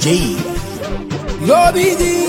J Lobidi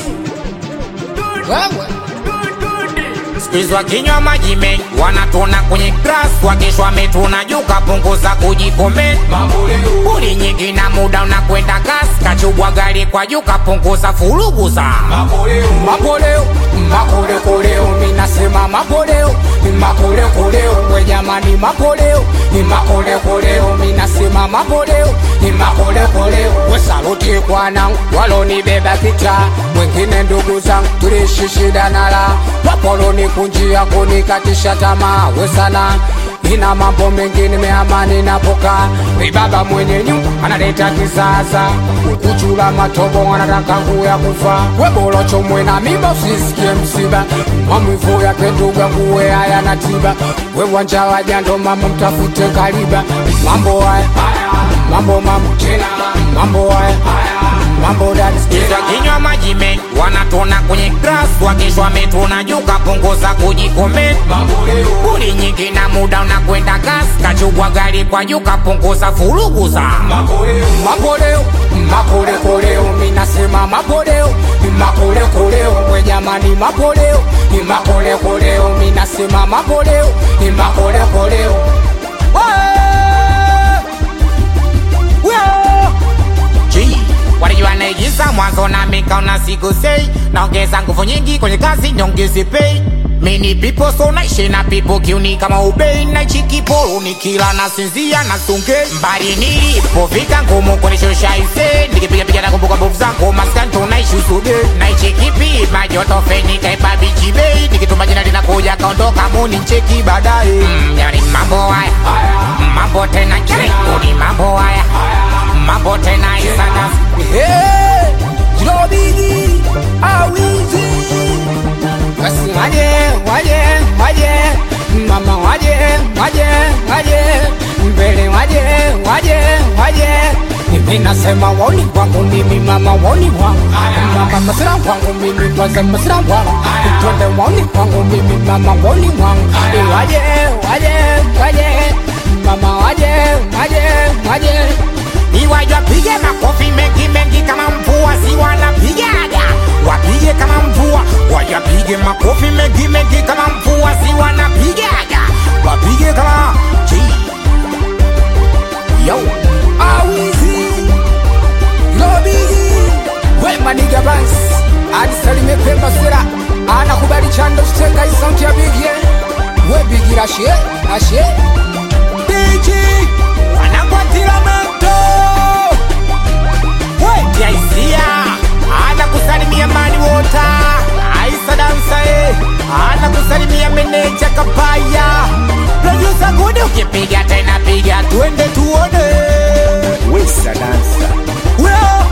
Skizwa kinywa maji mengi wanatona kwenye grass, wakishwa metuna juka punguza kujikomenti. Uli nyingi na muda unakwenda gas, kachubwa gari kwa juka punguza furuguza. Mapoleo, makole koleo, minasema mapoleo, makole koleo, we jamani mapoleo, makole koleo, minasema mapoleo, makole koleo. We saluti kwa nangu, waloni beba kita, wengine ndugu zangu, tulishi shida nala. Wapoloni kunjia kunikatisha tamaa, we sana ina mambo mengi nimeamani napoka. Baba mwenye nyumba analeta kisasa, ukuchula matobo anataka kuya kufa. We bolo chomwe na mimba usisikie msiba, mamivu ya ketuga kuwe haya na tiba. We wanja wajando mama mtafute kaliba. Mambo haya, mambo mambo tena, mambo haya, mambo dadi. Skizwa kinywa maji mengi wanatona kwenye grass, wakishwa metuna juka punguza kujikomenti. Uli nyingi na muda unakwenda gas, kachubwa gari kwa juka punguza furuguza. Mapoleo, makole koleo, minasema mapoleo, makole koleo, we jamani mapoleo, makole koleo, minasema mapoleo, makole koleo. J walijua naigiza mwanzo na mikaona siku sei, naongeza nguvu nyingi kwenye kazi nyongezi pay. Many people so naishi na people kiuni kama ubei, na chikiporo nikila na sinzia na sunge. Mbali nilipofika ngumu kwenye shosha ise, nikipiga piga na kumbuka mbovu zangu maskanto naishi usuge. Na ichikipi majoto feni kaipa bichi bei, nikituma jina linakuja kaondoka muni ncheki baadaye. Yani mambo haya, mambo tena chini, mambo haya, mambo tena isana. Hey, Lobidi, awizi. Basi waje, mama waje, mbele waje. Mimi nasema woni wangu mimi, mama woni wangu, mama masira wangu mimi, kwanza masira wangu. Twende woni wangu mimi, mama woni wangu. Waje, mama waje. Iwajwa pige makofi mengi mengi kama mvua, si wanapigaga wapige kama mvua. Wajwa pige makofi mengi mengi kama mvua, si wanapigaga wapige kama J. Yo Awizi Lobidi, we maniga bans adisalime pemba sera, anakubali chando steka isauti ya bigie. We bigira ashe DJ wanakwatira mento. We Jaisia anakusalimia mani wota, Aisa dansa anakusalimia meneja Kapaya. Producer Gude ukipiga tena piga, tuende tuone. Wesa dansa. Well